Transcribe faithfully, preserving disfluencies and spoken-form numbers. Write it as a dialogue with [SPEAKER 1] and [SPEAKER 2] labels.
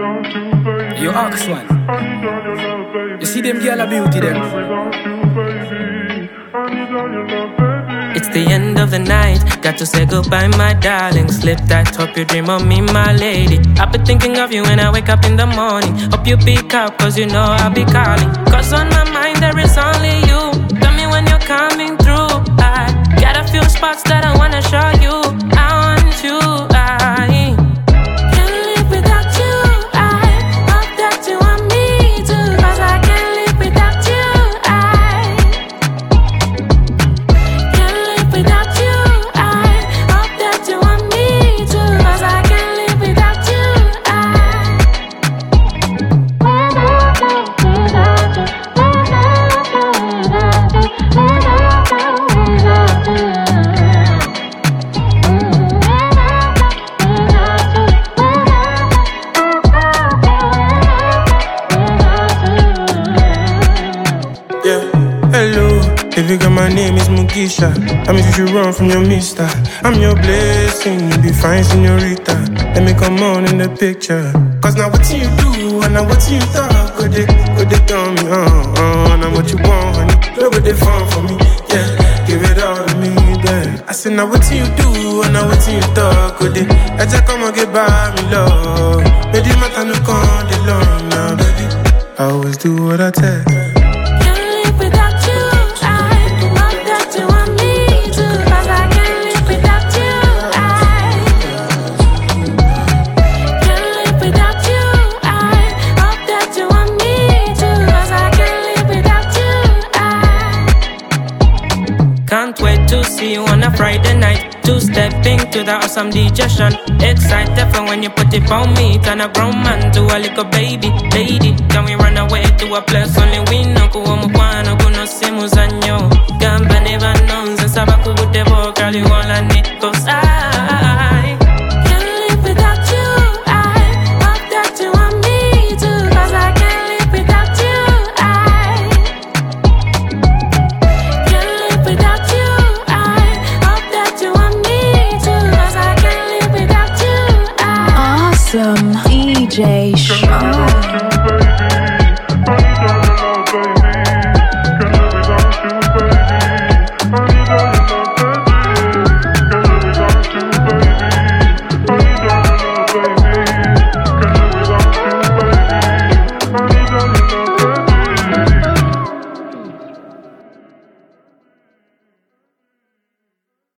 [SPEAKER 1] You ask one. You see them girl a beauty them.
[SPEAKER 2] It's the end of the night, got to say goodbye, my darling. Slip that, hope you dream of me, my lady. I've been thinking of you when I wake up in the morning. Hope you pick up, cause you know I'll be calling. Cause on my mind there is only you. Tell me when you're coming through. I got a few spots that I wanna show you. I want you, I can't live without you. I hope that you want me to, cause I can't live without you. I can't live without you. I hope that you want me to, cause I can't live without you.
[SPEAKER 3] Yeah, hello. Baby girl, my name is Mugisha. I mean, you should run from your mister. I'm your blessing, you be fine, señorita. Let me come on in the picture. Cause now what you do, and now what you talk. Go they, go they tell me, uh, uh, now what you want, honey. Look what they found for me, yeah. Give it all to me, yeah. I said, now what you do, and now what you talk. Go they, I just come and get by me, love. Baby, matter no come the long now, baby. I always do what I tell.
[SPEAKER 2] Can't wait to see you on a Friday night. To step into the awesome digestion. Excited for when you put it on me. Turn a grown man to a little baby. Lady, can we run away to a place only we know? Kuwa mkwano kuno simu zanyo. Gamba never knows and sabaku butevo. Girl, you all I need. Cause I can't live without you. I hope that you want me to. Cause I can't live without you. I can't live without you. I hope that you want me to. Cause I can't live without you. I
[SPEAKER 4] Awesome D J Sean.